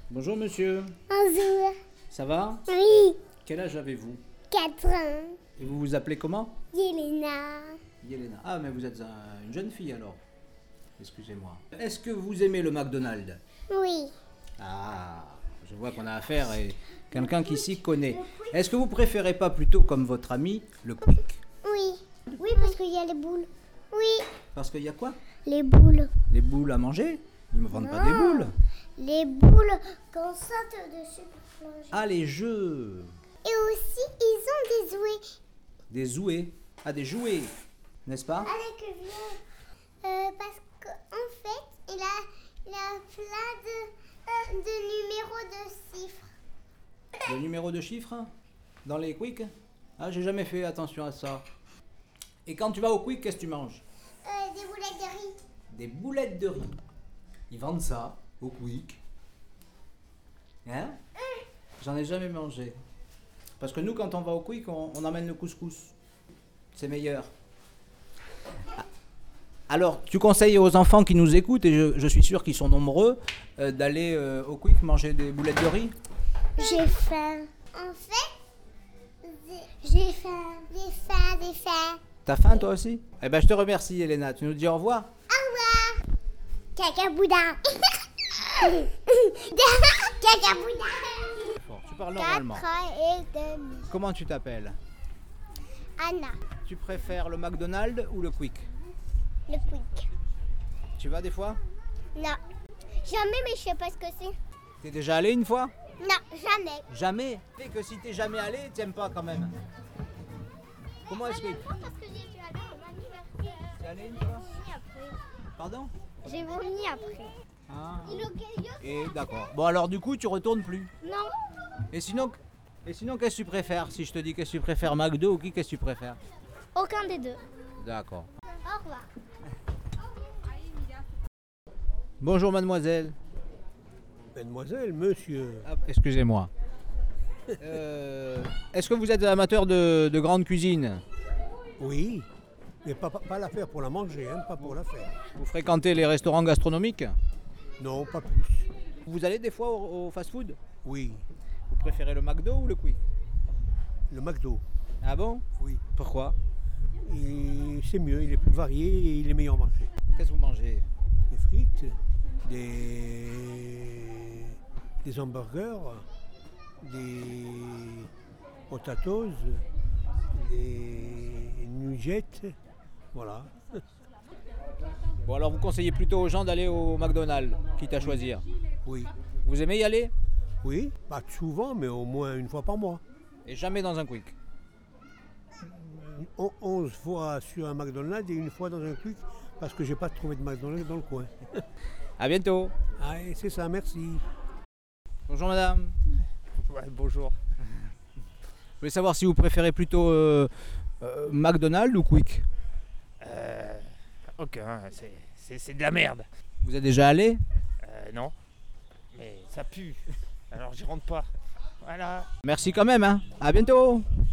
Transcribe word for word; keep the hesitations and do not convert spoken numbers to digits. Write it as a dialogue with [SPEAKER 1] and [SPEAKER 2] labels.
[SPEAKER 1] Bonjour monsieur,
[SPEAKER 2] Bonjour.
[SPEAKER 1] ça va?
[SPEAKER 2] Oui,
[SPEAKER 1] Quel âge avez-vous?
[SPEAKER 2] quatre ans.
[SPEAKER 1] Et vous vous appelez comment?
[SPEAKER 2] Yelena.
[SPEAKER 1] Yelena. Ah mais vous êtes un- une jeune fille alors. Excusez-moi. Est-ce que vous aimez le McDonald's?
[SPEAKER 2] Oui.
[SPEAKER 1] Ah, je vois qu'on a affaire à quelqu'un qui s'y connaît. Est-ce que vous préférez pas plutôt comme votre ami le Quick?
[SPEAKER 2] Oui. Oui, parce qu'il y a les boules. Oui.
[SPEAKER 1] Parce qu'il y a quoi?
[SPEAKER 2] Les boules.
[SPEAKER 1] Des boules à manger? Ils me vendent pas des
[SPEAKER 2] Non.
[SPEAKER 1] boules.
[SPEAKER 2] Les boules qu'on saute dessus pour manger.
[SPEAKER 1] Ah les jeux.
[SPEAKER 2] Et aussi, ils ont des jouets.
[SPEAKER 1] Des jouets. Ah des jouets. N'est-ce pas?
[SPEAKER 2] Avec vieux. Euh, parce qu'en fait, il a, il a plein de, euh, de numéros de chiffres.
[SPEAKER 1] Le numéro de chiffres dans les Quick? Ah, j'ai jamais fait attention à ça. Et quand tu vas au Quick, qu'est-ce que tu manges?
[SPEAKER 2] Euh, des boulettes de riz.
[SPEAKER 1] Des boulettes de riz. Ils vendent ça au Quick. Hein? J'en ai jamais mangé. Parce que nous, quand on va au Quick, on, on emmène le couscous. C'est meilleur. Ah. Alors, tu conseilles aux enfants qui nous écoutent, et je, je suis sûr qu'ils sont nombreux, euh, d'aller euh, au Quick manger des boulettes de riz?
[SPEAKER 2] J'ai faim. En fait, j'ai faim. J'ai faim, j'ai faim.
[SPEAKER 1] T'as faim toi aussi? Eh ben je te remercie Elena, tu nous dis au revoir?
[SPEAKER 2] Au revoir. Caca boudin. Caca boudin.
[SPEAKER 1] Bon, tu parles normalement.
[SPEAKER 2] Quatre ans et demi.
[SPEAKER 1] Comment tu t'appelles?
[SPEAKER 2] Anna,
[SPEAKER 1] Tu préfères le McDonald's ou le Quick?
[SPEAKER 2] le quick.
[SPEAKER 1] Tu vas des fois?
[SPEAKER 2] Non. Jamais, mais je sais pas ce que c'est.
[SPEAKER 1] T'es déjà allé une fois?
[SPEAKER 2] Non, jamais.
[SPEAKER 1] Jamais? Et que si t'es jamais allé, t'aimes pas quand même. Comment est-ce que...
[SPEAKER 2] Parce que j'ai dû aller à mon anniversaire.
[SPEAKER 1] T'es allé une fois?
[SPEAKER 2] Après.
[SPEAKER 1] Pardon?
[SPEAKER 2] J'ai vomi après.
[SPEAKER 1] Ah.
[SPEAKER 2] Il a
[SPEAKER 1] Et d'accord. Bon alors du coup tu retournes plus.
[SPEAKER 2] Non.
[SPEAKER 1] Et sinon, et sinon qu'est-ce que tu préfères? Si je te dis qu'est-ce que tu préfères, McDo ou qui, qu'est-ce que tu préfères?
[SPEAKER 2] Aucun des deux.
[SPEAKER 1] D'accord.
[SPEAKER 2] Au revoir.
[SPEAKER 1] Bonjour mademoiselle.
[SPEAKER 3] Mademoiselle, monsieur.
[SPEAKER 1] Ah, excusez-moi. Euh, Est-ce que vous êtes amateur de, de grande cuisine?
[SPEAKER 3] Oui, mais pas, pas, pas la faire pour la manger, hein, pas pour la faire.
[SPEAKER 1] Vous fréquentez les restaurants gastronomiques?
[SPEAKER 3] Non, pas plus.
[SPEAKER 1] Vous allez des fois au, au fast-food?
[SPEAKER 3] Oui,
[SPEAKER 1] Vous préférez le McDo ou le Quick?
[SPEAKER 3] le McDo,
[SPEAKER 1] Ah bon?
[SPEAKER 3] oui.
[SPEAKER 1] Pourquoi?
[SPEAKER 3] Et c'est mieux, il est plus varié et il est meilleur marché.
[SPEAKER 1] Qu'est-ce que vous mangez?
[SPEAKER 3] Des frites, des, des hamburgers, des potatoes, des nuggets, voilà.
[SPEAKER 1] Bon alors vous conseillez plutôt aux gens d'aller au McDonald's, quitte à choisir.
[SPEAKER 3] Oui,
[SPEAKER 1] Vous aimez y aller?
[SPEAKER 3] oui, pas souvent, mais au moins une fois par mois.
[SPEAKER 1] Et jamais dans un Quick?
[SPEAKER 3] On- onze fois sur un McDonald's et une fois dans un Quick parce que j'ai pas trouvé de McDonald's dans le coin.
[SPEAKER 1] À bientôt.
[SPEAKER 3] Ah, et c'est ça, merci.
[SPEAKER 1] Bonjour madame.
[SPEAKER 4] Ouais, bonjour.
[SPEAKER 1] Je voulais savoir si vous préférez plutôt euh, euh, McDonald's ou Quick?
[SPEAKER 4] Euh, aucun, c'est, c'est, c'est de la merde.
[SPEAKER 1] Vous êtes déjà allé?
[SPEAKER 4] Euh, non, mais ça pue. Alors j'y rentre pas. Voilà.
[SPEAKER 1] Merci quand même, hein. À bientôt.